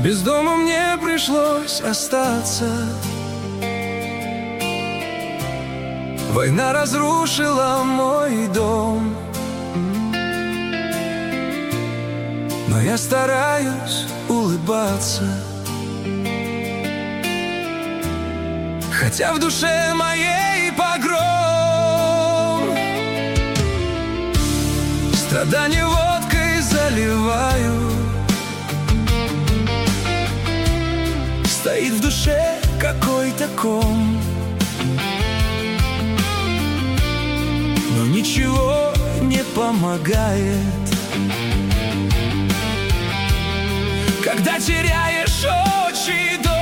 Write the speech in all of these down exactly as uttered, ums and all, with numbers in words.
Без дома мне пришлось остаться. Война разрушила мой дом, но я стараюсь улыбаться, хотя в душе моей погром. Страдания водкой заливаю, стоит в душе какой-то ком, но ничего не помогает, когда теряешь отчий дом.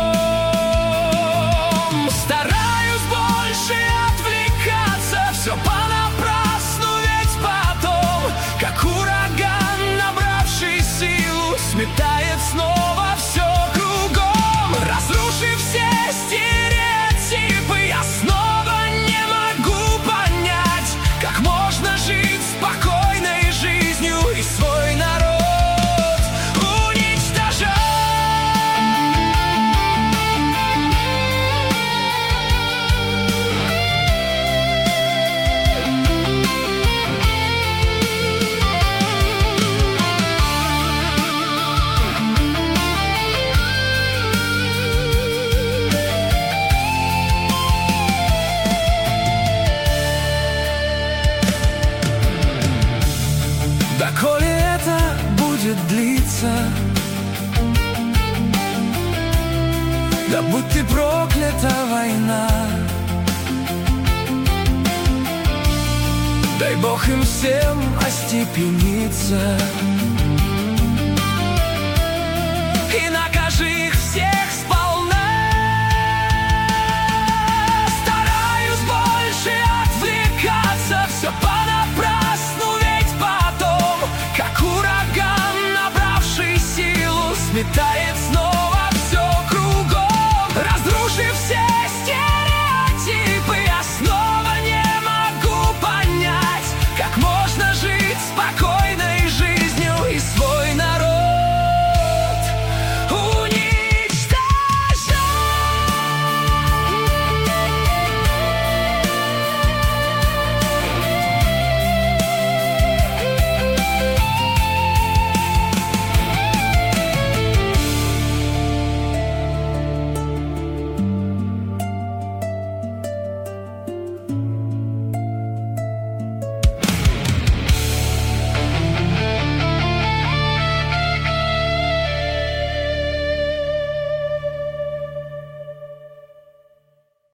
Стараюсь больше отвлекаться, все понапрасну, ведь потом, как ураган, набравший силу, сметает снова все кругом. Разрушив все стереотипы, я снова не могу понять, как можно жить спокойной жизнью и свой народ уничтожать. Доколе это будет длиться, да будь ты проклята, война. Дай Бог им всем остепениться.